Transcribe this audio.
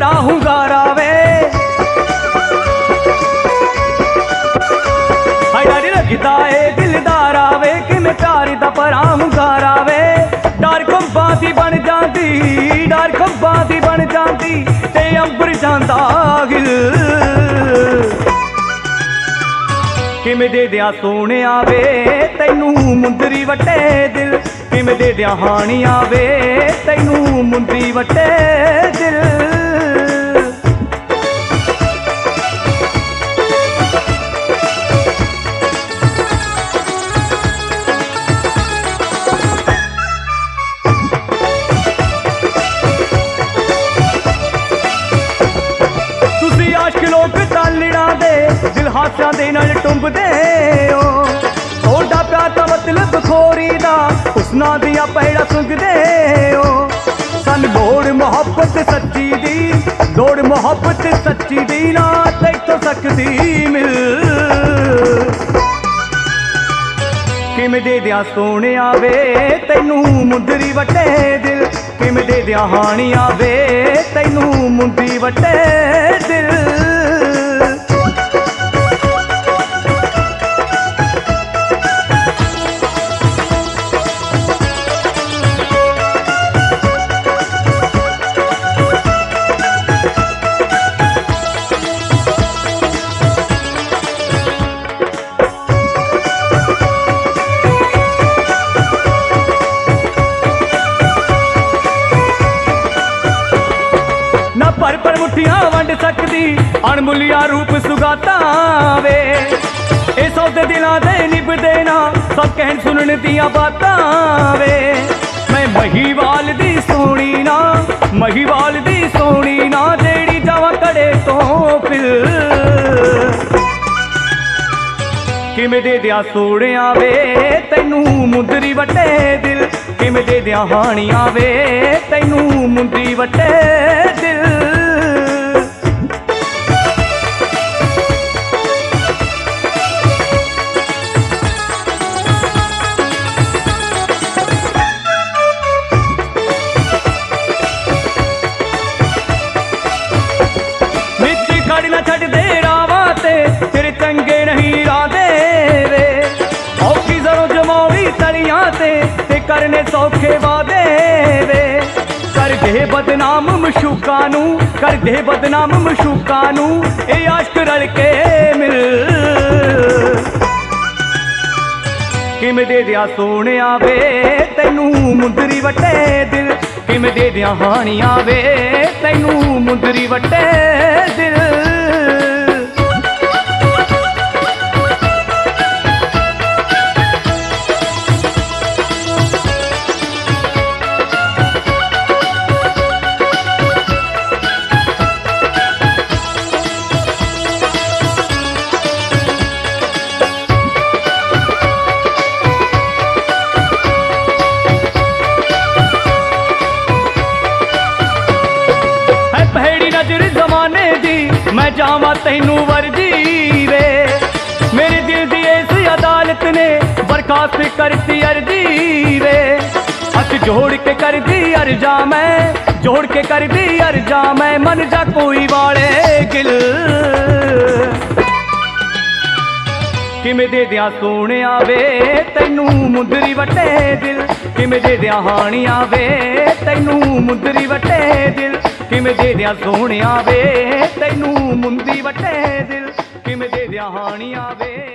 परा हुंगारा वे डर लगदा ए दिलदारा वे किवें प्यार दा परा हुंगारा वे डर खंभां दी बन जांदी डर खंभां दी बन जांदी ते अंबर जांदा हिल किवें दे दियां सोहणिया वे तैनूं मुंदरी वटे दिल किवें दे दियां हाणिया वे तैनूं मुंदरी वटे दिल दिल हासियां दे नाल टुंबदे हो थोड़ा प्यार दा मतलब खोरी दा हुस्नां दियां पैड़ा सुंघदे हो सन लोड़ मोहब्बत सच्ची दी लोड़ मोहब्बत सच्ची दी ना तैथों सकदी मिल किवें दे दियां सोहणिया वे तैनूं मुंदरी वटे दिल किवें दे दियां हाणिया वे तैनूं मुंदरी वटे दिल पर मुठियां वंड सकदी अणमुलिया रूप सुगाता वे ए सौदे दिलां दे निभदे ना सब कहन सुनन दियां बातां वे मैं महीवाल दी सोहणी ना जेड़ी जावां कड़े तो फिर किवें दे दियां सोहणिया वे तैनूं मुंदरी वटे दिल किवें दे दियां हाणिया वे तैनूं मुंदरी वटे दिल छड़ दे रावा ते तेरे चंगे नहीं राधे वे औखी जरो जमावी तलियां ते करने सौखे वादे वे कर दे बदनाम मशूका नू कर दे बदनाम मशूका नू ए आश्क रल के मिल किवें दे दियां सोहणिया वे तैनूं मुंदरी वटे दिल किवें दे दियां हाणिया वे तैनूं मुंदरी वटे दिल मैं जावा तैनू वर्जी वे मेरे दिल दी इस अदालत ने बर्खास्त करती अर्जी वे हथ जोड़ के कर दी अर्जा मैं जोड़ के कर दी अर्जा मैं मन जा कोई वाले गिल किवें दे दियां सोहणिया वे तैनूं मुंदरी वटे दिल किवें दे दियां हाणिया वे तैनूं मुंदरी वटे दिल किवें दे दियां सोहणिया वे तैनूं मुंदरी वटे दिल किवें दे दियां हाणिया वे